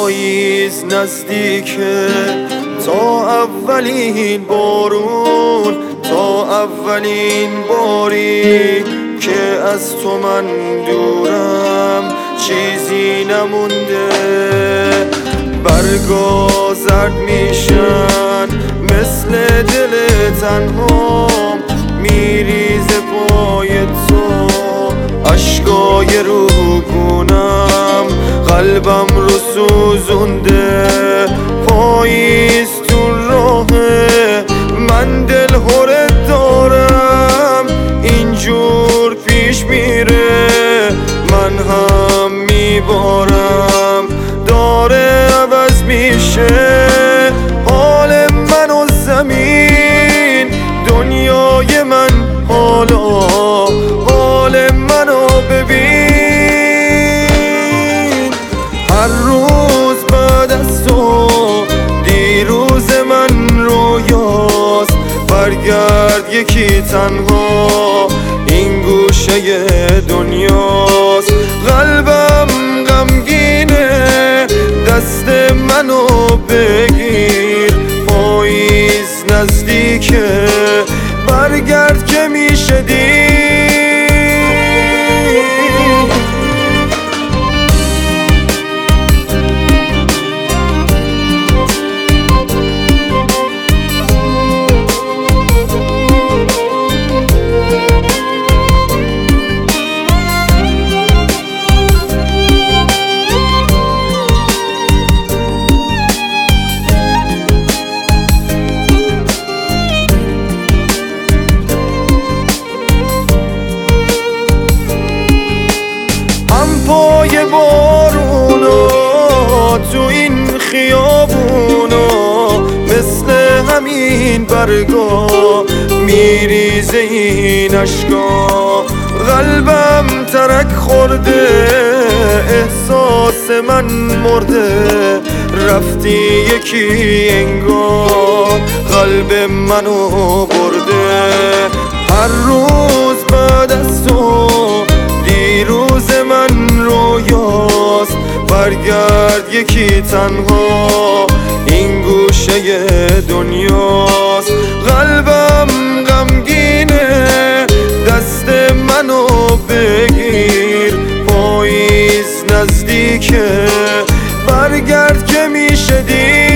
پاییز نزدیکه، تا اولین بارون، تا اولین باری که از تو من دورم، چیزی نمونده. برگا زرد میشن مثل دل تنهام، میریزه پای تو اشکای روگونم، قلبم رو سوزونده. پاییز تو راهه، من دل هرت دارم، اینجور پیش میره من هم میبارم. داره عوض میشه حال من و زمین، دنیای من حالا حال منو ببین. هر روز بعد از تو دیروز من رویاست، برگرد یکی تنها این گوشه دنیاست. قلبم غمگینه، دست منو بگیر، پاییز نزدیکه، برگرد که میشه دیر. پای بارونو تو این خیابونو، مثل همین برگا میریزه این اشکا. قلبم ترک خورده، احساس من مرده، رفتی یکی انگار قلب منو برده. هر روز بعد از تو دیروز من رویاست، برگرد یکی تنها این گوشه دنیاست. قلبم غمگینه، دست منو بگیر، پاییز نزدیکه، برگرد که میشه دیر.